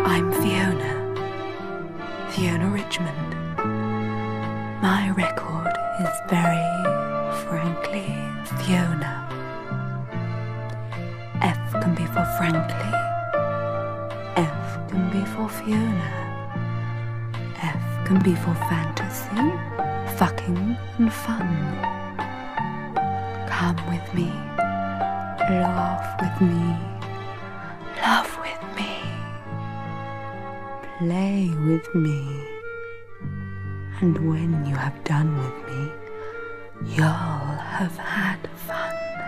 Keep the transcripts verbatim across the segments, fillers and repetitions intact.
I'm Fiona, Fiona Richmond. My record is very frankly Fiona. F can be for frankly, F can be for Fiona, F can be for fantasy, fucking and fun. Come with me, laugh with me, love with me, play with me, and when you have done with me, you'll have had fun.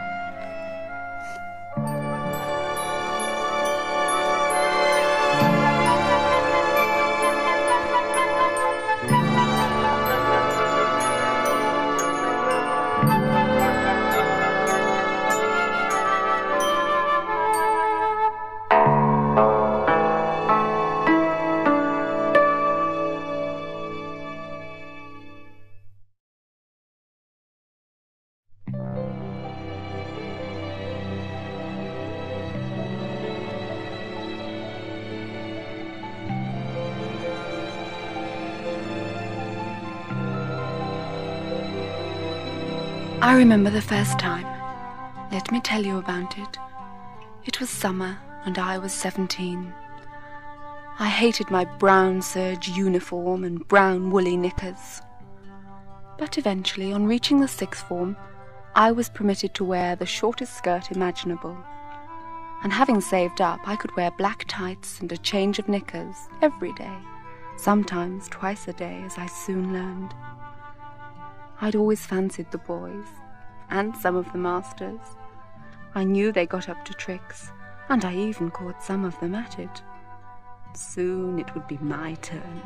I remember the first time. Let me tell you about it. It was summer, and I was seventeen. I hated my brown serge uniform and brown woolly knickers. But eventually, on reaching the sixth form, I was permitted to wear the shortest skirt imaginable. And having saved up, I could wear black tights and a change of knickers every day, sometimes twice a day, as I soon learned. I'd always fancied the boys, and some of the masters. I knew they got up to tricks, and I even caught some of them at it. Soon it would be my turn.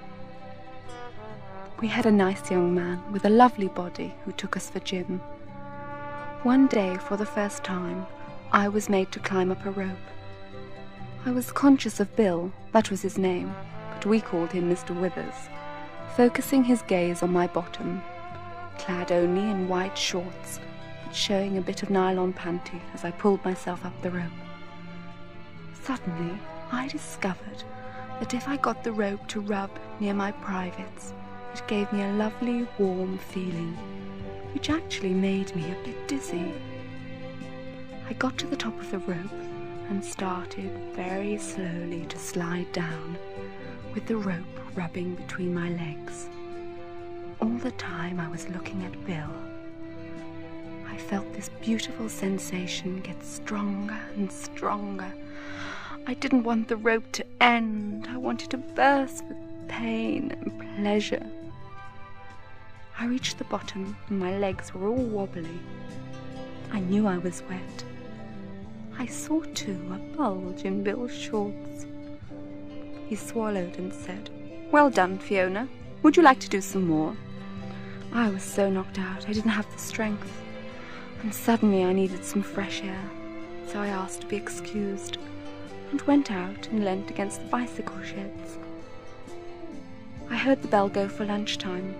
We had a nice young man with a lovely body who took us for gym. One day, for the first time, I was made to climb up a rope. I was conscious of Bill, that was his name, but we called him Mister Withers, focusing his gaze on my bottom, clad only in white shorts, but showing a bit of nylon panty as I pulled myself up the rope. Suddenly, I discovered that if I got the rope to rub near my privates, it gave me a lovely, warm feeling, which actually made me a bit dizzy. I got to the top of the rope and started very slowly to slide down, with the rope rubbing between my legs. All the time I was looking at Bill. I felt this beautiful sensation get stronger and stronger. I didn't want the rope to end. I wanted to burst with pain and pleasure. I reached the bottom and my legs were all wobbly. I knew I was wet. I saw, too, a bulge in Bill's shorts. He swallowed and said, "Well done, Fiona. Would you like to do some more?" I was so knocked out I didn't have the strength, and suddenly I needed some fresh air, so I asked to be excused, and went out and leant against the bicycle sheds. I heard the bell go for lunchtime.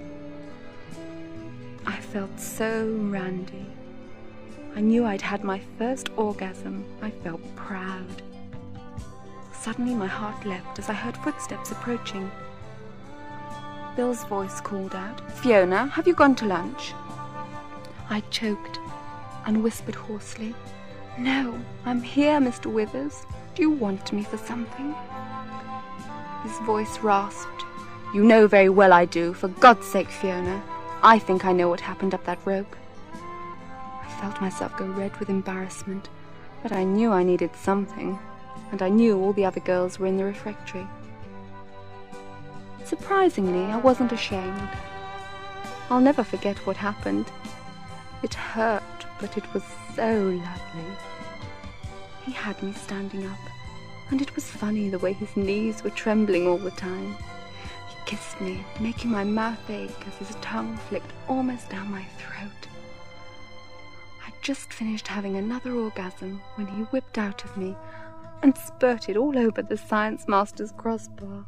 I felt so randy. I knew I'd had my first orgasm. I felt proud. Suddenly my heart leapt as I heard footsteps approaching. Bill's voice called out, "Fiona, have you gone to lunch?" I choked and whispered hoarsely, "No, I'm here, Mister Withers. Do you want me for something?" His voice rasped, "You know very well I do. For God's sake, Fiona. I think I know what happened up that rope." I felt myself go red with embarrassment, but I knew I needed something, and I knew all the other girls were in the refectory. Surprisingly, I wasn't ashamed. I'll never forget what happened. It hurt, but it was so lovely. He had me standing up, and it was funny the way his knees were trembling all the time. He kissed me, making my mouth ache as his tongue flicked almost down my throat. I'd just finished having another orgasm when he whipped out of me and spurted all over the science master's crossbar.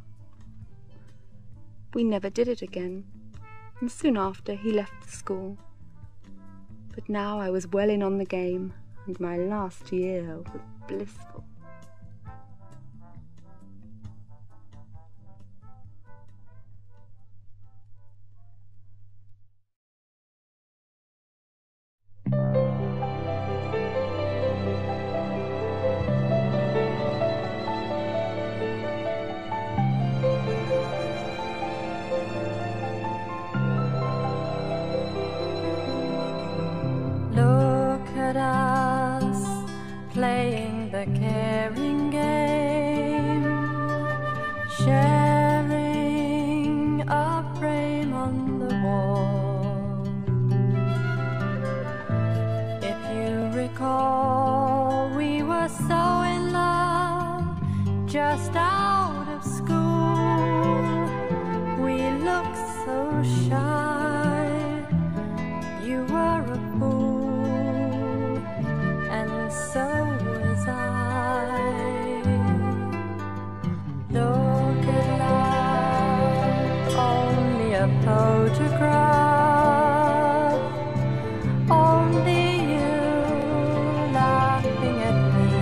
We never did it again, and soon after he left the school. But now I was well in on the game, and my last year was blissful. sharing a frame on the wall. If you recall, we were so in love, just out of school. We looked so shy, you were a fool, and so was I. Look at love, only a photograph, only you laughing at me.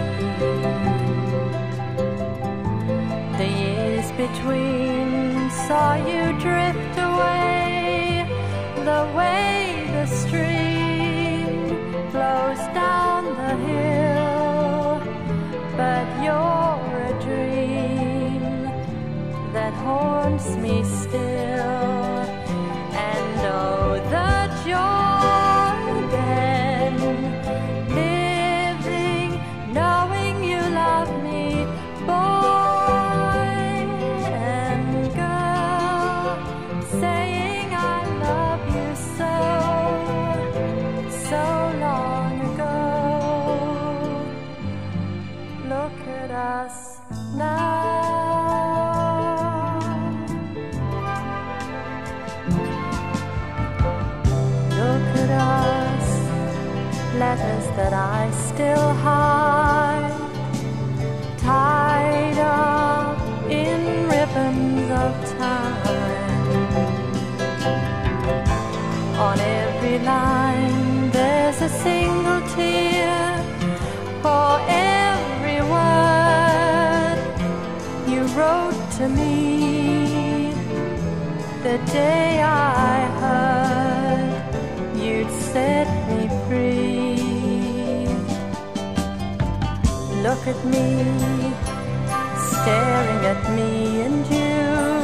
The years between saw you drift away, the way the stream flows down the hill, but you're a dream that haunts me still. And oh, the joy then, living, knowing you love me, boy and girl, saying I love you so, so long ago. Look at us now. Look at us, letters that I still hide, tied up in ribbons of time. On every line there's a single tear, for every word you wrote to me the day I heard you'd set me free. Look at me, staring at me and you,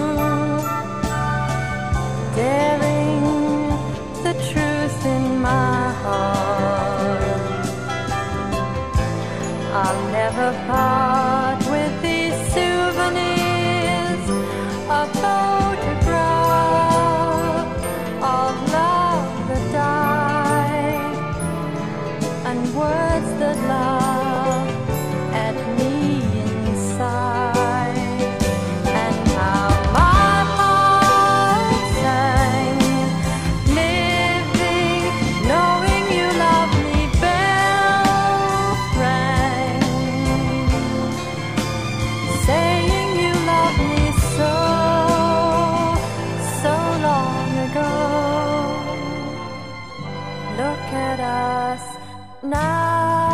daring the truth in my heart. I'll never part with these souvenirs, a photograph of love that died, and words that laugh at me inside. And how my heart sang, living, knowing you love me, bells rang, saying you love me so, so long ago. Look at us now.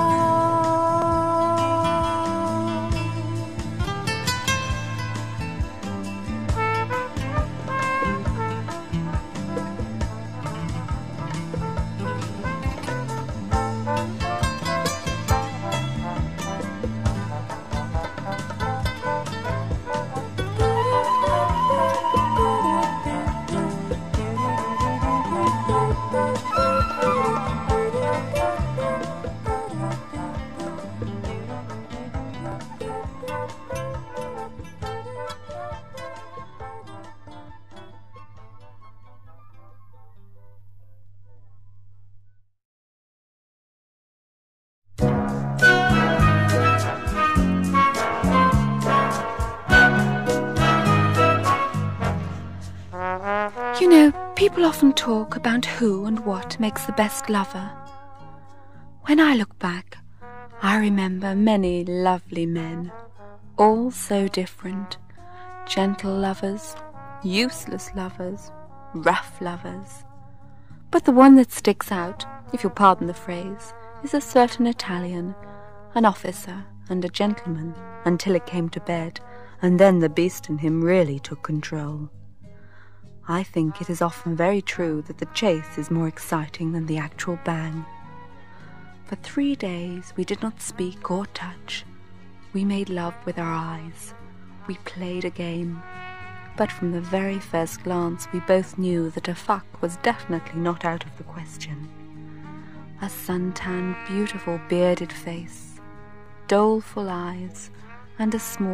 You know, people often talk about who and what makes the best lover. When I look back, I remember many lovely men, all so different. Gentle lovers, useless lovers, rough lovers. But the one that sticks out, if you'll pardon the phrase, is a certain Italian, an officer and a gentleman, until it came to bed, and then the beast in him really took control. I think it is often very true that the chase is more exciting than the actual bang. For three days we did not speak or touch. We made love with our eyes. We played a game. But from the very first glance we both knew that a fuck was definitely not out of the question. A sun-tanned, beautiful bearded face, doleful eyes, and a small,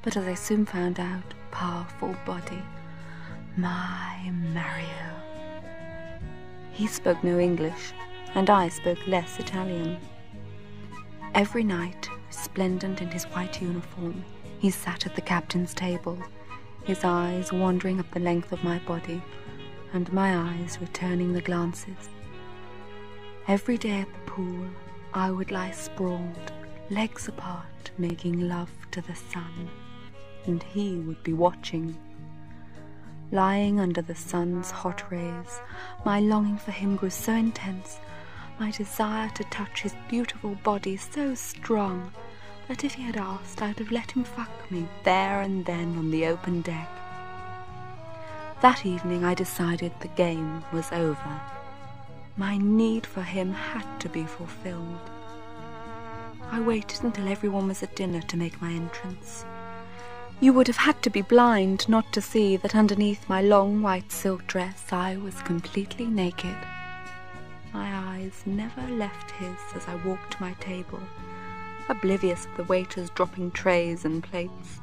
but as I soon found out, powerful body. My Mario. He spoke no English, and I spoke less Italian. Every night, resplendent in his white uniform, he sat at the captain's table, his eyes wandering up the length of my body, and my eyes returning the glances. Every day at the pool, I would lie sprawled, legs apart, making love to the sun, and he would be watching. Lying under the sun's hot rays, my longing for him grew so intense, my desire to touch his beautiful body so strong, that if he had asked, I would have let him fuck me there and then on the open deck. That evening I decided the game was over. My need for him had to be fulfilled. I waited until everyone was at dinner to make my entrance. You would have had to be blind not to see that underneath my long white silk dress I was completely naked. My eyes never left his as I walked to my table, oblivious of the waiters dropping trays and plates.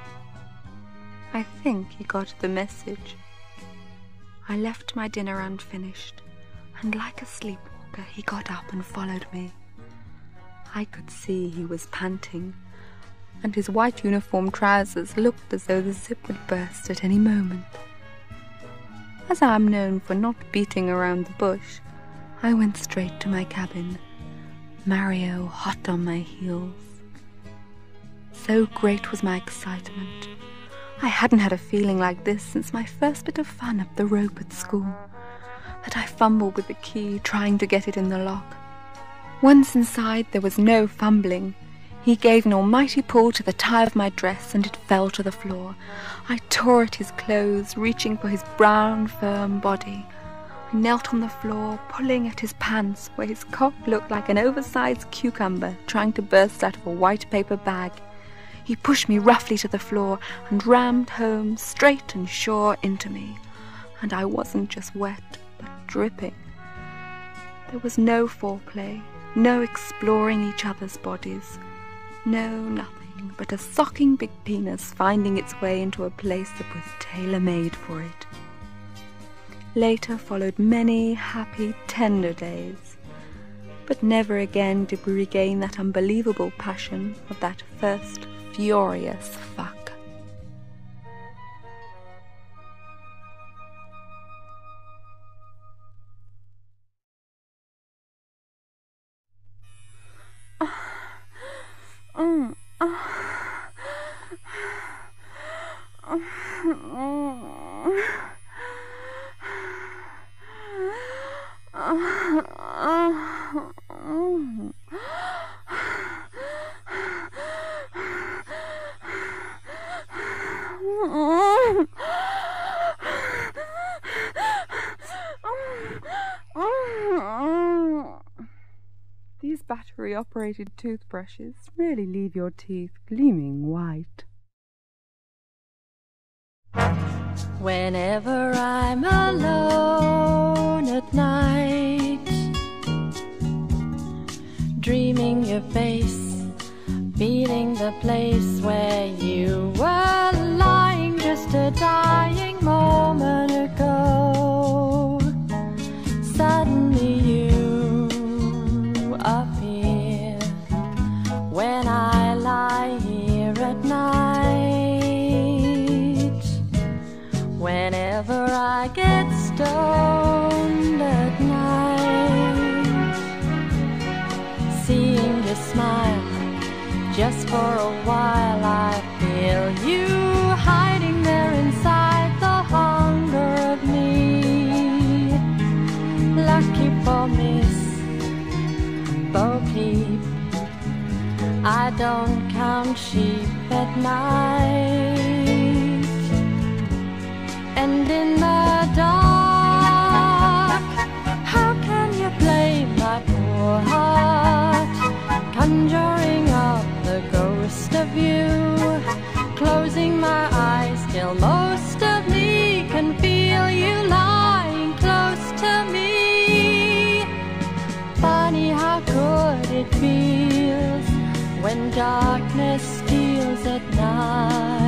I think he got the message. I left my dinner unfinished, and like a sleepwalker he got up and followed me. I could see he was panting, and his white uniform trousers looked as though the zip would burst at any moment. As I am known for not beating around the bush, I went straight to my cabin, Mario hot on my heels. So great was my excitement. I hadn't had a feeling like this since my first bit of fun up the rope at school, that I fumbled with the key, trying to get it in the lock. Once inside, there was no fumbling. He gave an almighty pull to the tie of my dress, and it fell to the floor. I tore at his clothes, reaching for his brown, firm body. I knelt on the floor, pulling at his pants, where his cock looked like an oversized cucumber trying to burst out of a white paper bag. He pushed me roughly to the floor and rammed home, straight and sure, into me. And I wasn't just wet, but dripping. There was no foreplay, no exploring each other's bodies. No, nothing but a socking big penis finding its way into a place that was tailor-made for it. Later followed many happy, tender days, but never again did we regain that unbelievable passion of that first furious fuck. Mm. These battery-operated toothbrushes really leave your teeth gleaming white. Whenever I'm alone at night, dreaming your face, feeling the place where you were lying just a dying moment ago, suddenly you appear when I lie here at night. Whenever I get stoned at night, seeing you smile just for a while, I feel you hiding there inside the hunger of me. Lucky for Miss Bo Peep, I don't count sheep at night. And in the dark, how can you blame my poor heart, conjuring up the ghost of you? Closing my eyes till most of me can feel you lying close to me. Funny how good it feels when darkness steals at night.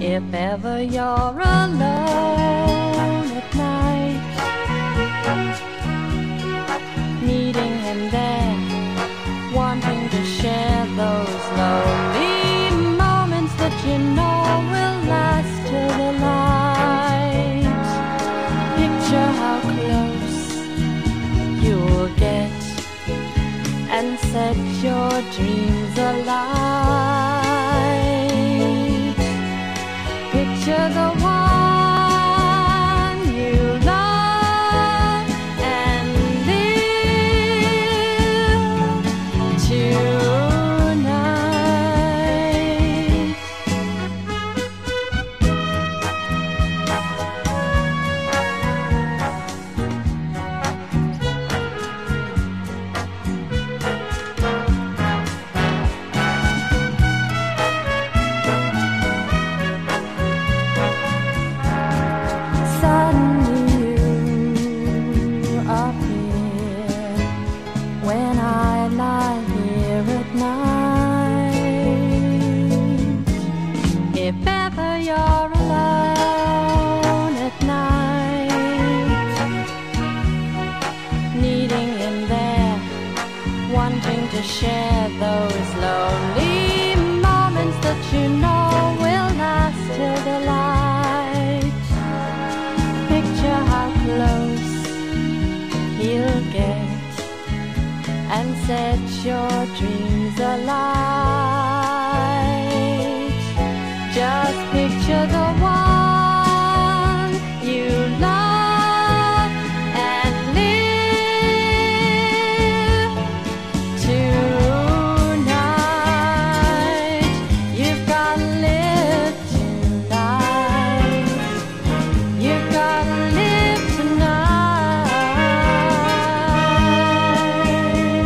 If ever you're alone at night, needing him there, wanting to share those lonely moments that you know will last till the light. Picture how close you'll get and set your dreams alight. Picture the one you love and live tonight. When I lie here at night, if ever you're alone at night, needing him there, wanting to share those lonely moments that you know will last till the light. Picture how close he'll get and set your dreams alight. Just picture the one you love and live tonight. You've got to live tonight. You've got to live tonight.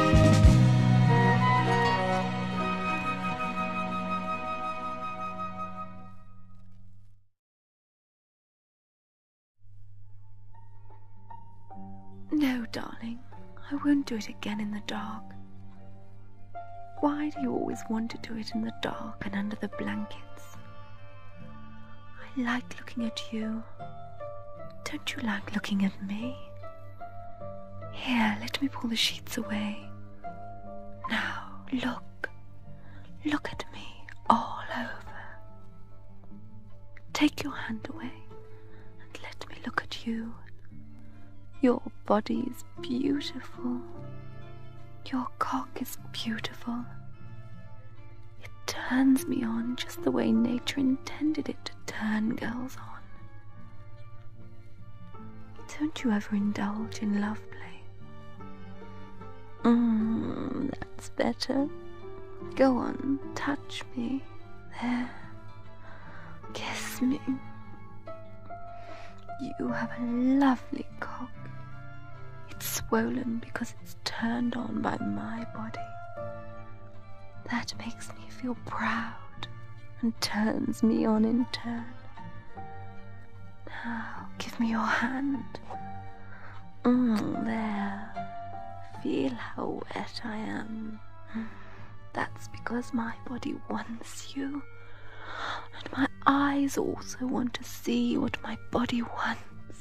No, darling, I won't do it again in the dark. Why do you always want to do it in the dark and under the blankets? I like looking at you. Don't you like looking at me? Here, let me pull the sheets away. Now, look. Look at me all over. Take your hand away and let me look at you. Your body is beautiful. Your cock is beautiful. It turns me on just the way nature intended it to turn girls on. Don't you ever indulge in love play? Mmm, that's better. Go on, touch me. There. Kiss me. You have a lovely cock. It's swollen because it's turned on by my body. That makes me feel proud and turns me on in turn. Now, give me your hand. Mm, there. Feel how wet I am. That's because my body wants you. And my eyes also want to see what my body wants.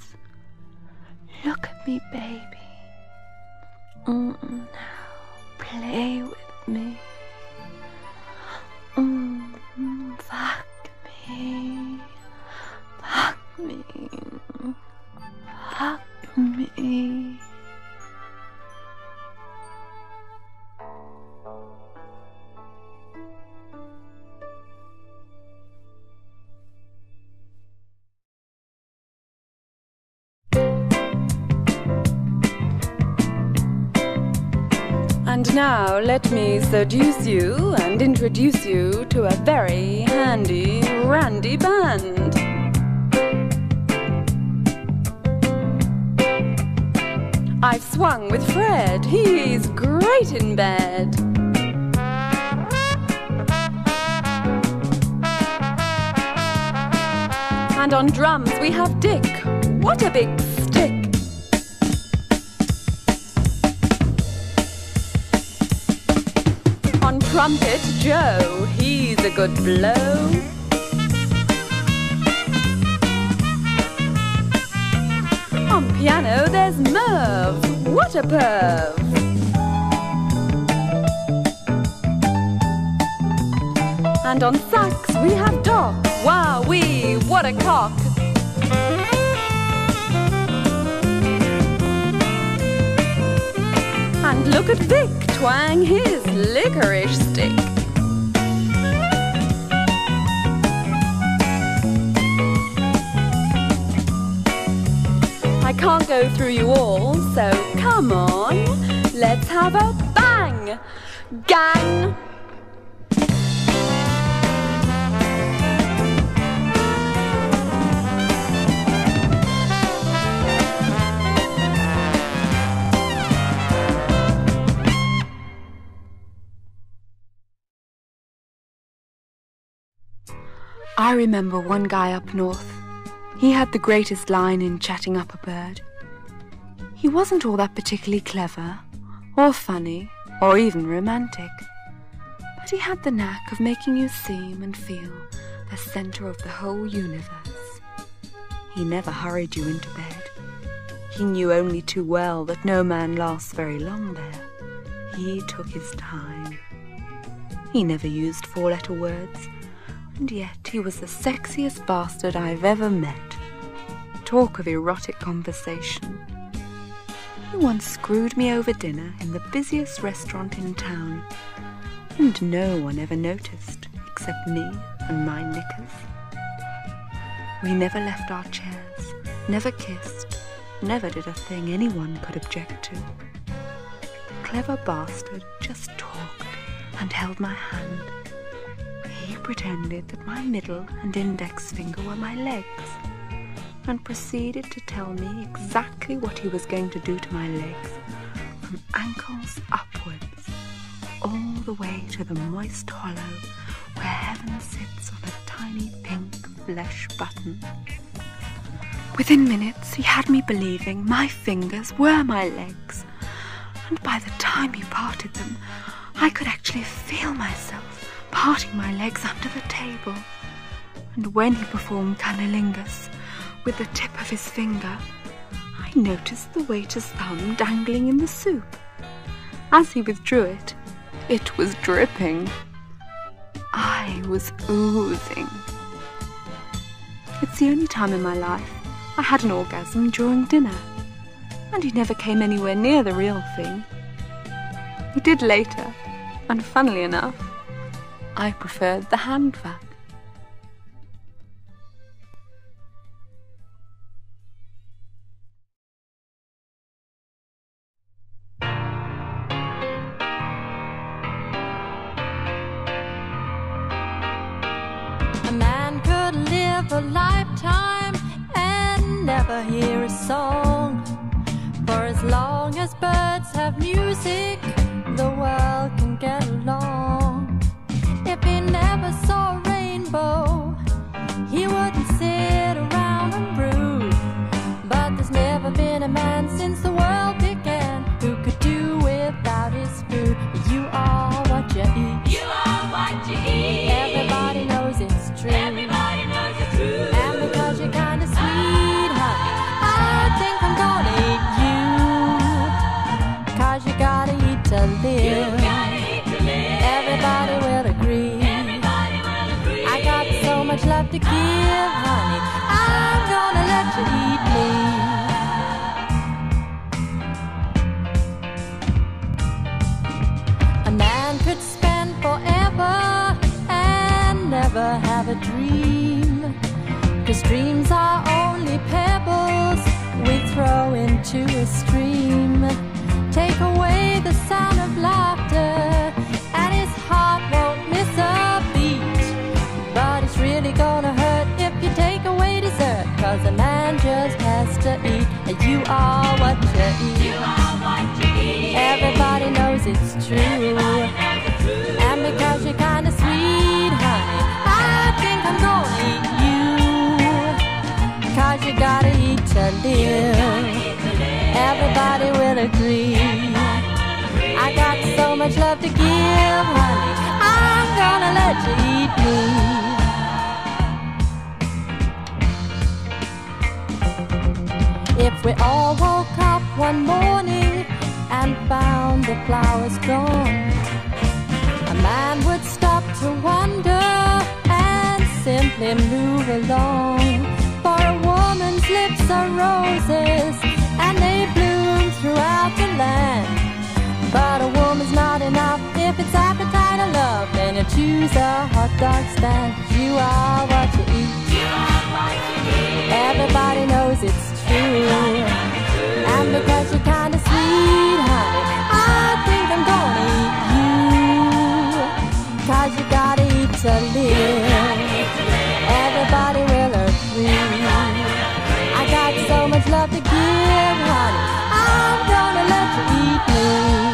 Look at me, baby. Mm, now, play with me. Mm, fuck me. Fuck me. Fuck me. And now let me seduce you and introduce you to a very handy, randy band. I've swung with Fred, he's great in bed. And on drums we have Dick, what a big stick. On trumpet, Joe, he's a good blow. On piano there's Merv, what a perv! And on sax we have Doc, wowee, what a cock! And look at Vic twang his licorice stick. I can't go through you all, so come on, let's have a bang, gang! I remember one guy up north. He had the greatest line in chatting up a bird. He wasn't all that particularly clever, or funny, or even romantic, but he had the knack of making you seem and feel the centre of the whole universe. He never hurried you into bed. He knew only too well that no man lasts very long there. He took his time. He never used four-letter words, and yet he was the sexiest bastard I've ever met. Talk of erotic conversation. He once screwed me over dinner in the busiest restaurant in town, and no one ever noticed except me and my knickers. We never left our chairs, never kissed, never did a thing anyone could object to. The clever bastard just talked and held my hand. He pretended that my middle and index finger were my legs, and proceeded to tell me exactly what he was going to do to my legs, from ankles upwards, all the way to the moist hollow where heaven sits on a tiny pink flesh button. Within minutes he had me believing my fingers were my legs, and by the time he parted them, I could actually feel myself parting my legs under the table. And when he performed cunnilingus with the tip of his finger, I noticed the waiter's thumb dangling in the soup. As he withdrew it, it was dripping. I was oozing. It's the only time in my life I had an orgasm during dinner, and he never came anywhere near the real thing. He did later, and funnily enough, I preferred the hand fap. A man could live a lifetime and never hear a song. For as long as birds have music, the world can get along. If he never saw a rainbow, he wouldn't sit around and brood. But there's never been a man since the world began who could do without his food. You are what you eat. You are what you eat. Everybody knows it's true. Everybody knows it's true. And because you're kinda sweet, honey, I think I'm gonna eat you. Cause you gotta eat to live. You gotta eat to live. Everybody will agree. Everybody will agree. I got so much love to give, honey, I'm gonna let you eat me. A man could spend forever and never have a dream, 'cause dreams are only pebbles we throw into a stream. Take away the sound of laughter and his heart won't miss a beat. But it's really gonna hurt if you take away dessert, 'cause a man just has to eat. You are what you eat. You are what you eat. Everybody knows it's true. Everybody knows it's true. And because you're kinda sweet, honey, I think I'm gonna eat you. 'Cause you gotta eat to live. Everybody will agree. I got so much love to give, honey, I'm gonna let you eat me. If We all woke up one morning and found the flowers gone. A man would stop to wonder and simply move along. For a woman's lips are roses and they bloom throughout the land. But a woman's not enough if it's appetite or love. Then you choose a hot dog stand. You are what you eat. You are what you eat. Everybody knows it's true. And because you're kinda sweet, honey, I think I'm gonna eat you. Cause you gotta eat to live. Everybody will agree. I got so much love to give, honey, I'm gonna let you eat me.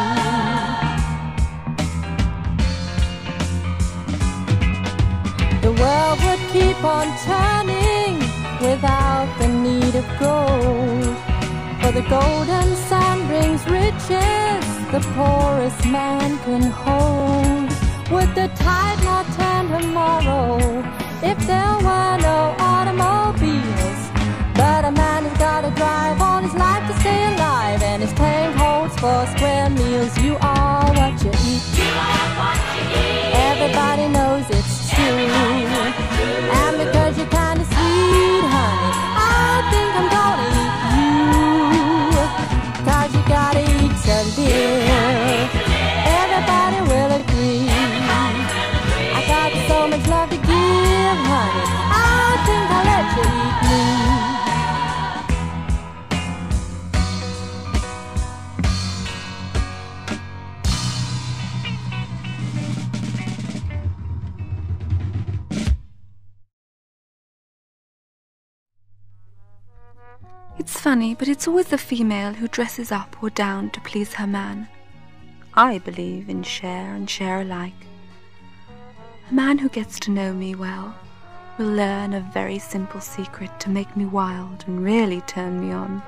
The world would keep on turning without the need of gold. For the golden sun brings riches the poorest man can hold. Would the tide not turn tomorrow if there were no automobiles? But a man has gotta drive all his life to stay alive, and his tank holds four square meals. You are what you eat. You are what you eat. Everybody knows it's true. And because you're kinda sweet, honey, I think I'm gonna eat you. Cause you gotta eat to live. Everybody will agree. I got so much love to give, honey, I think I'll let you eat me. It's funny, but it's always the female who dresses up or down to please her man. I believe in share and share alike. A man who gets to know me well will learn a very simple secret to make me wild and really turn me on.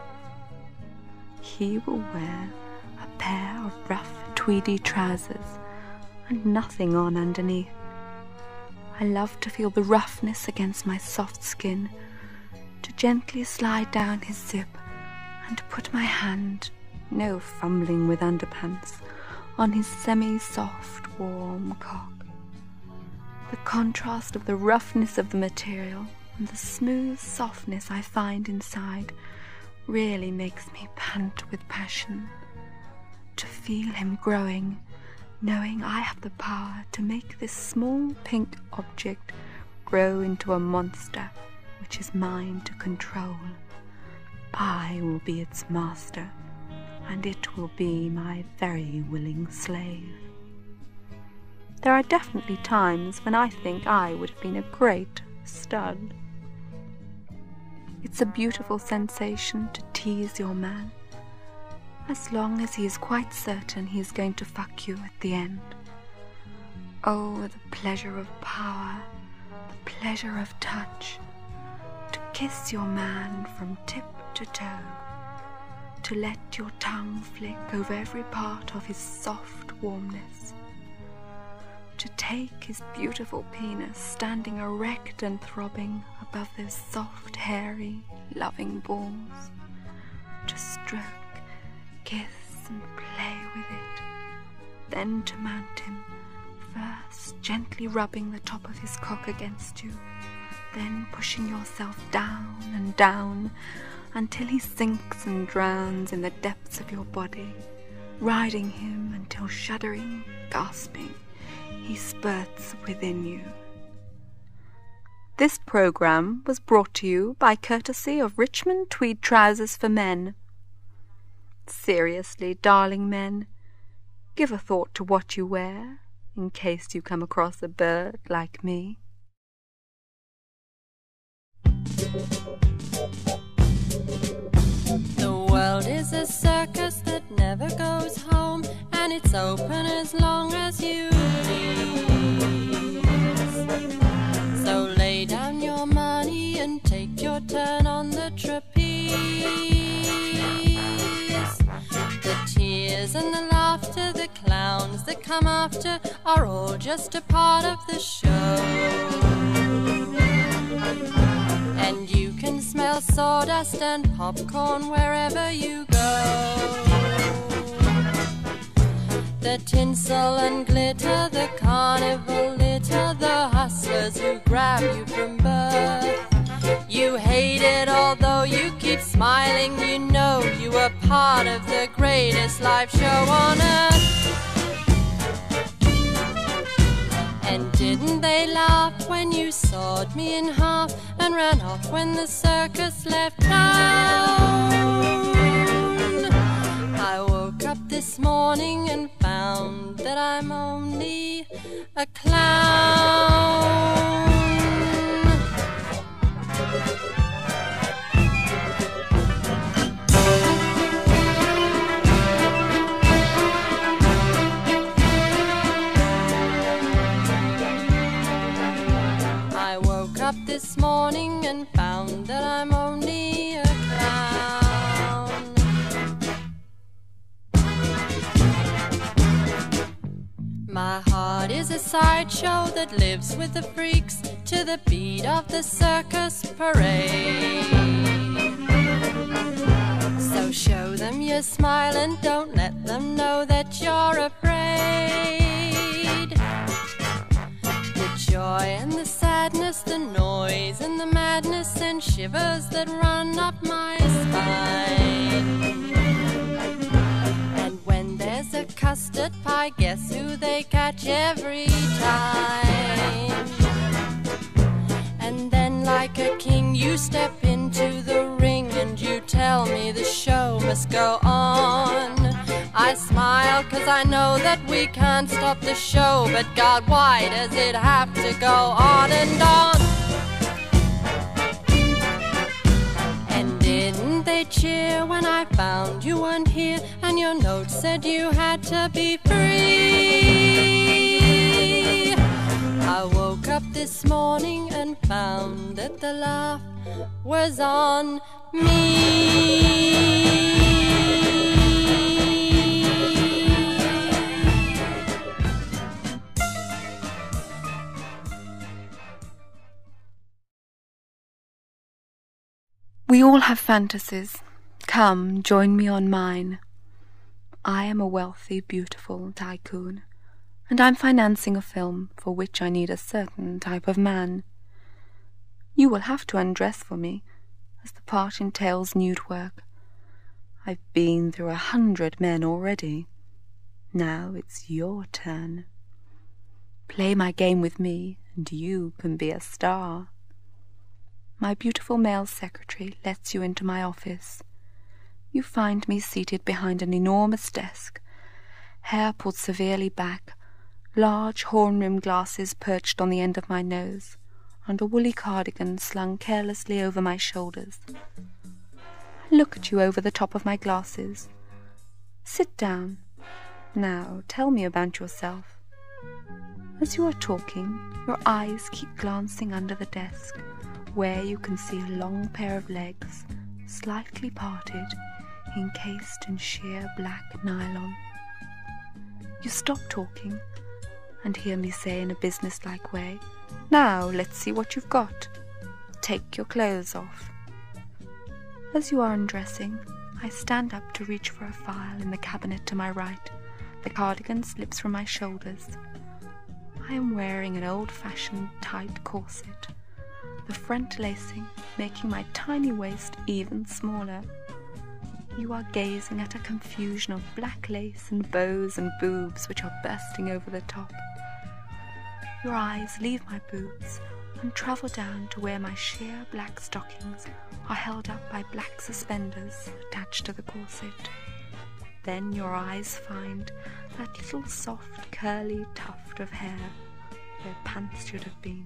He will wear a pair of rough tweedy trousers and nothing on underneath. I love to feel the roughness against my soft skin, to gently slide down his zip and to put my hand, no fumbling with underpants, on his semi-soft, warm cock. The contrast of the roughness of the material and the smooth softness I find inside really makes me pant with passion. To feel him growing, knowing I have the power to make this small pink object grow into a monster which is mine to control. I will be its master, and it will be my very willing slave. There are definitely times when I think I would have been a great stud. It's a beautiful sensation to tease your man, as long as he is quite certain he is going to fuck you at the end. Oh, the pleasure of power, the pleasure of touch, to kiss your man from tip to toe, to let your tongue flick over every part of his soft warmness, to take his beautiful penis standing erect and throbbing above those soft, hairy, loving balls, to stroke, kiss and play with it, then to mount him, first gently rubbing the top of his cock against you, then pushing yourself down and down until he sinks and drowns in the depths of your body, riding him until shuddering, gasping, he spurts within you. This program was brought to you by courtesy of Richmond Tweed Trousers for Men. Seriously, darling men, give a thought to what you wear, in case you come across a bird like me. The world is a circus that never goes home, and it's open as long as you please. So lay down your money and take your turn on the trapeze. The tears and the laughter, the clowns that come after are all just a part of the show. And you can smell sawdust and popcorn wherever you go. The tinsel and glitter, the carnival litter, the hustlers who grab you from birth. You hate it, although you keep smiling. You know you were part of the greatest live show on earth. And didn't they laugh when you sawed me in half and ran off when the circus left town? I woke up this morning and found that I'm only a clown. I woke up this morning and found that I'm only a clown. My heart is a sideshow that lives with the freaks to the beat of the circus parade. So show them your smile and don't let them know that you're afraid. The joy and the sadness, the noise and the madness and shivers that run up my spine. And when there's a custard pie, guess who they catch every time? And then like a king you step into the ring and you tell me the show must go on. I smile cause I know that we can't stop the show, but God, why does it have to go on and on? And didn't they cheer when I found you weren't here and your note said you had to be free? I woke up this morning and found that the laugh was on me. We all have fantasies. Come, join me on mine. I am a wealthy, beautiful tycoon, and I'm financing a film for which I need a certain type of man. You will have to undress for me, as the part entails nude work. I've been through a hundred men already. Now it's your turn. Play my game with me, and you can be a star. My beautiful male secretary lets you into my office. You find me seated behind an enormous desk, hair pulled severely back, large horn-rimmed glasses perched on the end of my nose, and a woolly cardigan slung carelessly over my shoulders. I look at you over the top of my glasses. Sit down. Now tell me about yourself. As you are talking, your eyes keep glancing under the desk, where you can see a long pair of legs, slightly parted, encased in sheer black nylon. You stop talking and hear me say in a businesslike way, "Now let's see what you've got. Take your clothes off." As you are undressing, I stand up to reach for a file in the cabinet to my right. The cardigan slips from my shoulders. I am wearing an old-fashioned tight corset, the front lacing making my tiny waist even smaller. You are gazing at a confusion of black lace and bows and boobs which are bursting over the top. Your eyes leave my boobs and travel down to where my sheer black stockings are held up by black suspenders attached to the corset. Then your eyes find that little soft curly tuft of hair where pants should have been.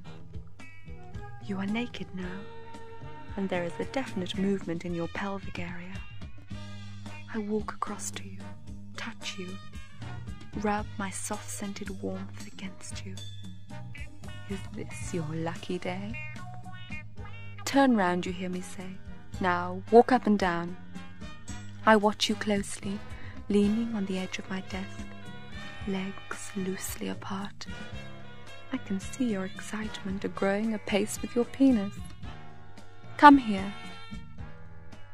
You are naked now, and there is a definite movement in your pelvic area. I walk across to you, touch you, rub my soft-scented warmth against you. Is this your lucky day? Turn round, you hear me say. Now walk up and down. I watch you closely, leaning on the edge of my desk, legs loosely apart. I can see your excitement growing apace with your penis. Come here.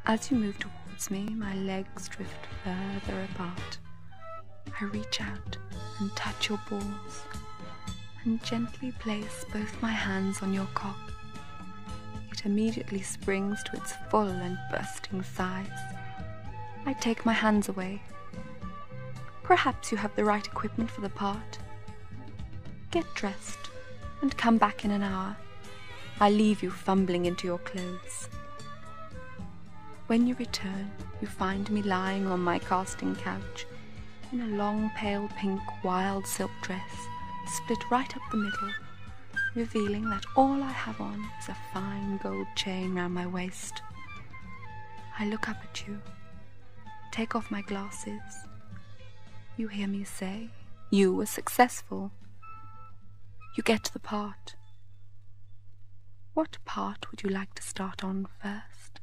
As you move towards me, my legs drift further apart. I reach out and touch your balls and gently place both my hands on your cock. It immediately springs to its full and bursting size. I take my hands away. Perhaps you have the right equipment for the part. Get dressed and come back in an hour. I leave you fumbling into your clothes. When you return, you find me lying on my casting couch in a long pale pink wild silk dress, split right up the middle, revealing that all I have on is a fine gold chain round my waist. I look up at you, take off my glasses. You hear me say, you were successful. You get the part. What part would you like to start on first?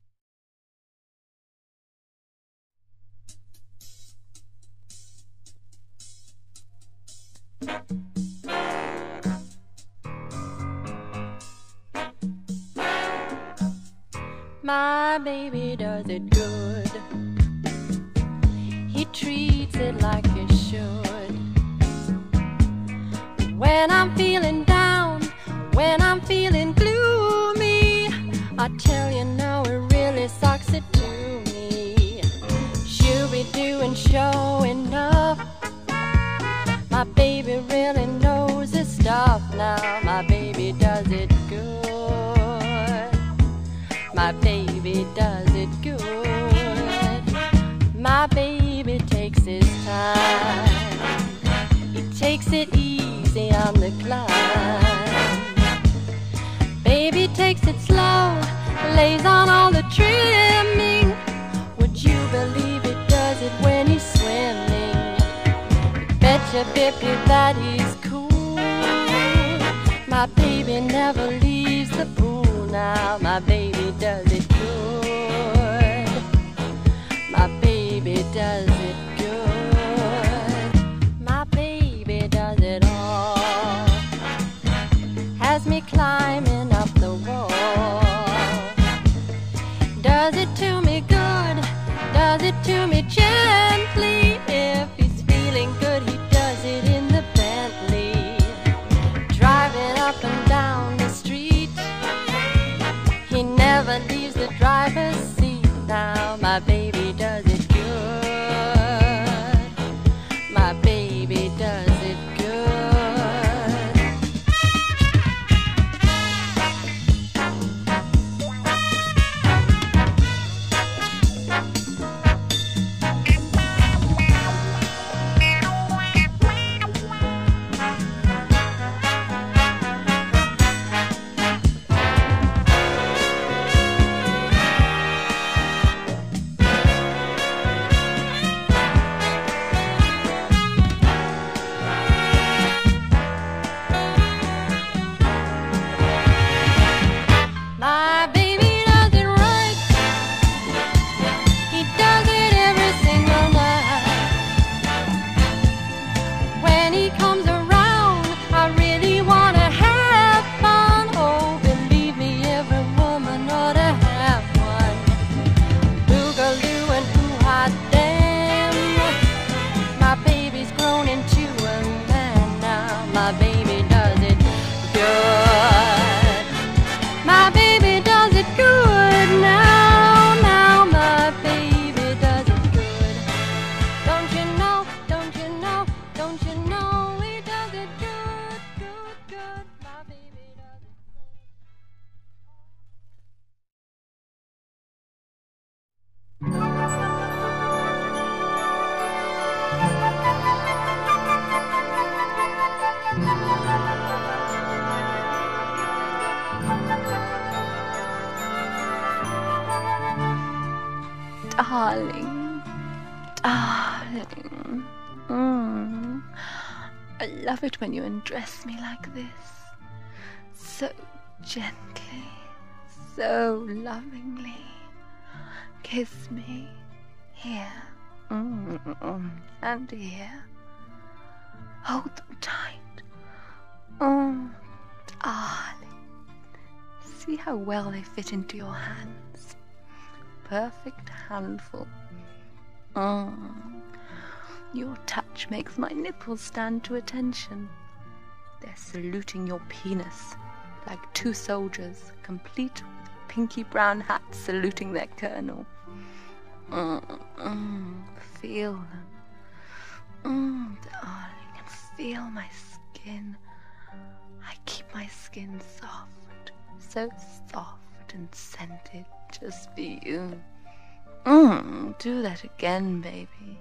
My baby does it good. He treats it like he should. When I'm feeling down, when I'm feeling gloomy, I tell you now it really sucks it to me. She'll be doing show enough. My baby really knows his stuff now. My baby does it good. My baby does it good. My baby takes his time. He takes it easy on the climb. Baby takes it slow, lays on all the trimming. Would you believe he does it when he's swimming? Betcha, baby, that he's cool. My baby never leaves the pool now. My baby does it good. My baby does it good. My baby does it all. Has me climbing up the wall. Does it to me good. Does it to me gently. If he's feeling good, he does it in the Bentley. Driving up and down the street, he never leaves the driver's seat. Now my baby does it good. My baby does it good. My baby does it right. He does it every single night. When he comes around, I really wanna have fun. Oh, believe me, every woman ought to have one. Boogaloo and ooh-ha damn. My baby's grown into a man now. My baby does it good. My baby does it good now, now my baby does it good. Don't you know, don't you know, don't you know he does it good, good, good. My baby does it Darling, darling. Mm. I love it when you undress me like this. So gently, so lovingly. Kiss me here, mm, and here. Hold them tight. Oh, darling. See how well they fit into your hands. perfect handful. Mm. Your touch makes my nipples stand to attention. They're saluting your penis like two soldiers, complete with pinky brown hats saluting their colonel. Mm, mm, feel them. Mm, darling, and feel my skin. I keep my skin soft, so soft and scented just for you. Mm, do that again, baby.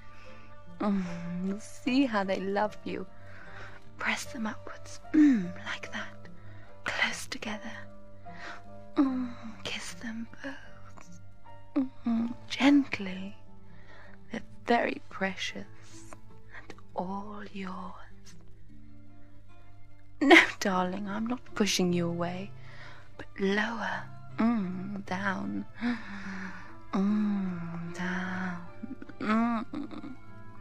Mm, see how they love you. Press them upwards, mm, like that, close together. Mm, kiss them both. Mm, gently. They're very precious and all yours. No, darling, I'm not pushing you away, but lower, mm, down, mm, down, mm.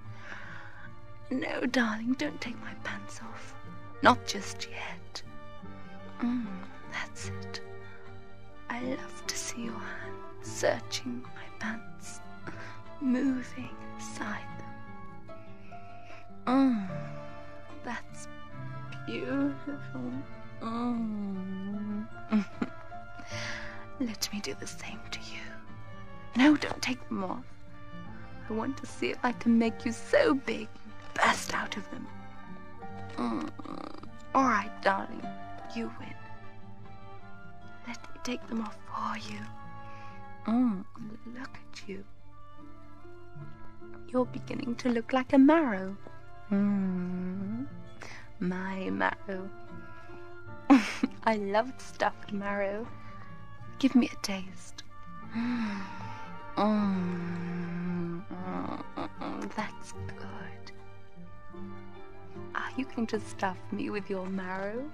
No, darling, don't take my pants off. Not just yet. Mm, that's it. I love to see your hand searching my pants, moving inside them. Mm, that's beautiful. Mm. Let me do the same to you. No, don't take them off. I want to see if I can make you so big and burst out of them. Mm. All right, darling, you win. Let me take them off for you. Mm. Look at you. You're beginning to look like a marrow. Mm. My marrow. I loved stuffed marrow. Give me a taste. Mm. Mm. Mm. That's good. Are you going to stuff me with your marrow?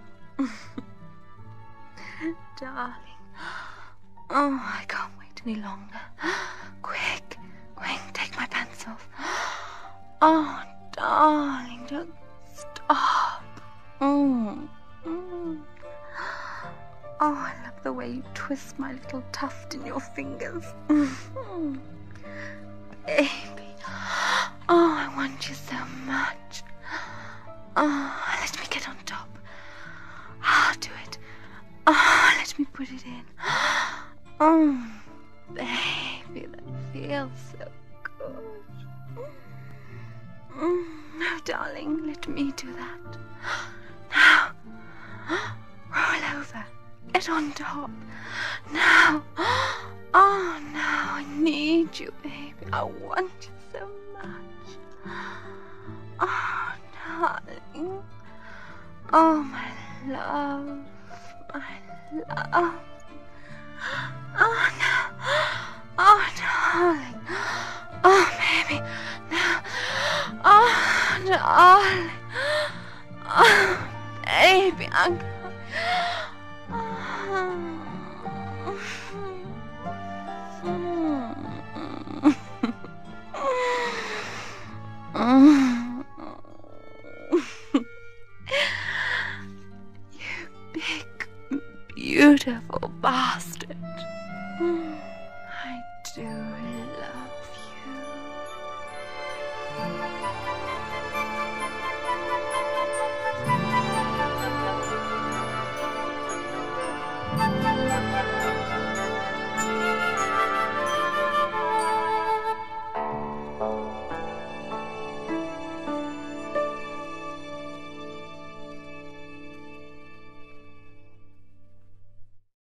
Darling. Oh, I can't wait any longer. Quick, quick, take my pants off. Oh, darling, don't stop. Mm. Mm. Oh, I love the way you twist my little tuft in your fingers. Mm. Baby. Oh, I want you so much. Oh, let me get on top. Ah, oh, do it. Oh, let me put it in. Oh, baby, that feels so good. Mm, no, darling, let me do that. Now, roll over. Get on top. Now. Oh, now I need you, baby. I want you so much. Oh, darling. Oh, my love. My love. Oh, no. Oh, darling. Oh, baby. No. Oh, darling. Oh, baby. I'm going. You big, beautiful bastard.